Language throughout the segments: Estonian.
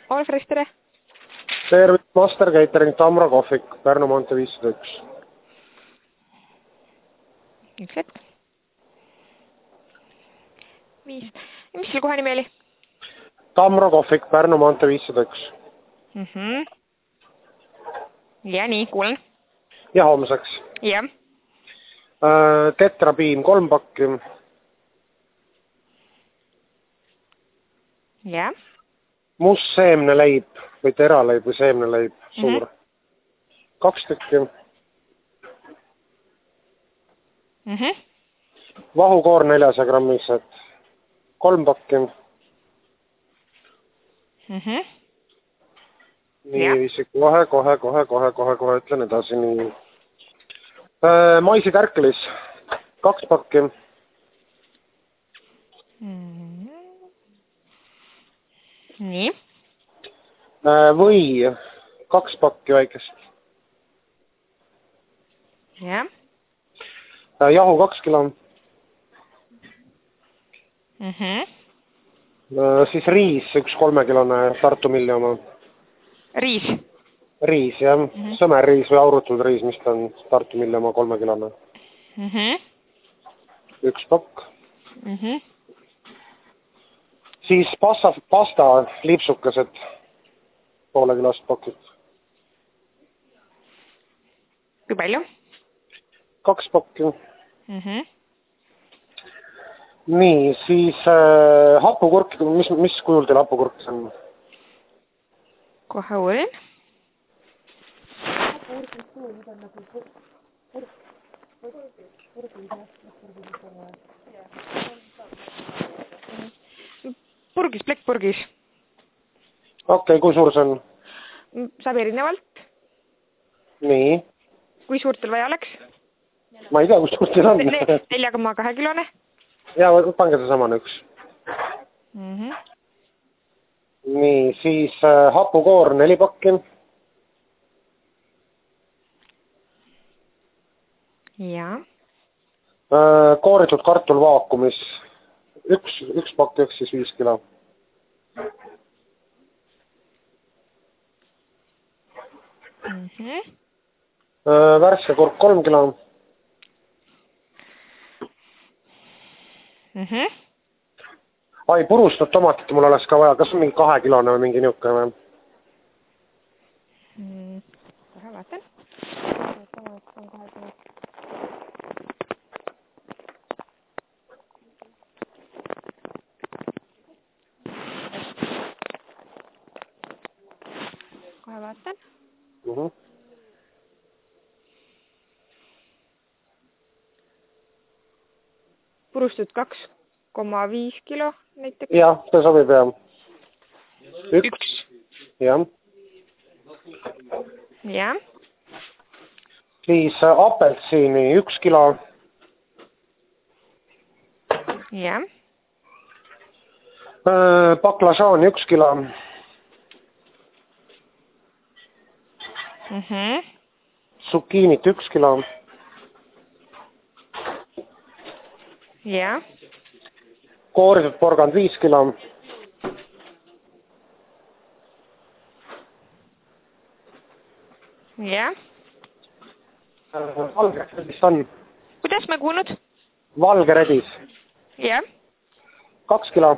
Alfred, tere! Tervist, Master Catering, Tamro kohvik, Pärnu maantee 501. Üks hetk. Mis selle koha nimi oli? Tamro kohvik, Pärnu maantee 501. Ja nii, kuulen. Ja homseks. Jah. Tetrapiim 3 pakki. Jah. Must seemneleib või teraleib või seemneleib, suur. 2 tükki. Vahukoor 400 grammised. 3 pakki. Nii, kohe ütlen edasi. Nii. Maisitärklis 2 pakki. Nii. Või 2 pakki väikest. Jah. Jahu 2 kilo. Siis riis, 1 3-kilone Tartu Milli oma. Riis? Riis, jah. Sõmerriis või aurutud riis, mis ta on Tartu Milli oma 3-kilone. 1 pakk. Siis pasta lipsukesed, poole kilost pakid. Kui palju? 2 pakki. Nii, siis hapukurk, mis kujul teil hapukurk on? Kohe uurin. Purgis, plekkpurgis. Okei, kui suur see on? Saab erinevalt. Nii. Kui suurt teil vaja oleks? Ma ei tea, kui suurt teil on. 4,2 kilone. Ja, pange see samane 1. Nii, siis hapukoor 4 pakki. Ja. Kooritud kartul vaakumis. 1 pakk, siis 5 kilo. Värske kurk 3 kilo. Ai, purustud tomatit mul oleks ka vaja. Kas on mingi 2 kilone või mingi niuke või? Kohe vaatan. Kohe vaatan. Purustud 2,5 kilo näiteks. Jah, see sobib jah. 1. Jah. Jah. Siis apelsiini 1 kilo. Jah. Baklažaani 1 kilo. Zucchiinit 1 kilo. Jah. Kooritud porgand 5 kilo. Jah. Valgeredis on. Kuidas me kuulnud? Valgeredis. Jah. 2 kilo.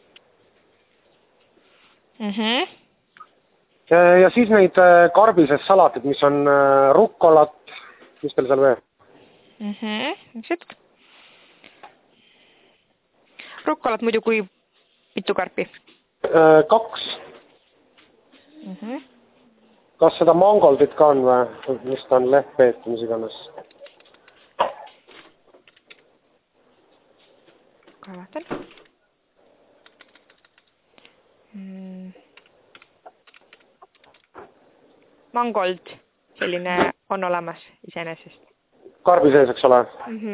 Ja siis neid karbises salatid, mis on rukkolat. Mis teil seal veel? Üks hetk. Rukkolat muidu kui mitu karpi? 2. Kas seda mangoldit ka on või? Mis ta on, lehtpeet, mis iganes? Kohe vaatan. Mangold, selline on olemas iseenesest. Karbi sees, eks ole?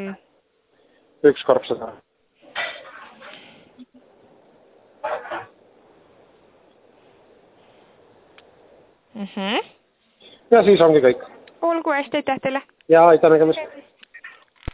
1 karp seda. Ja siis ongi kõik. Olgu hästi, aitäh teile. Ja aitäh nägemist.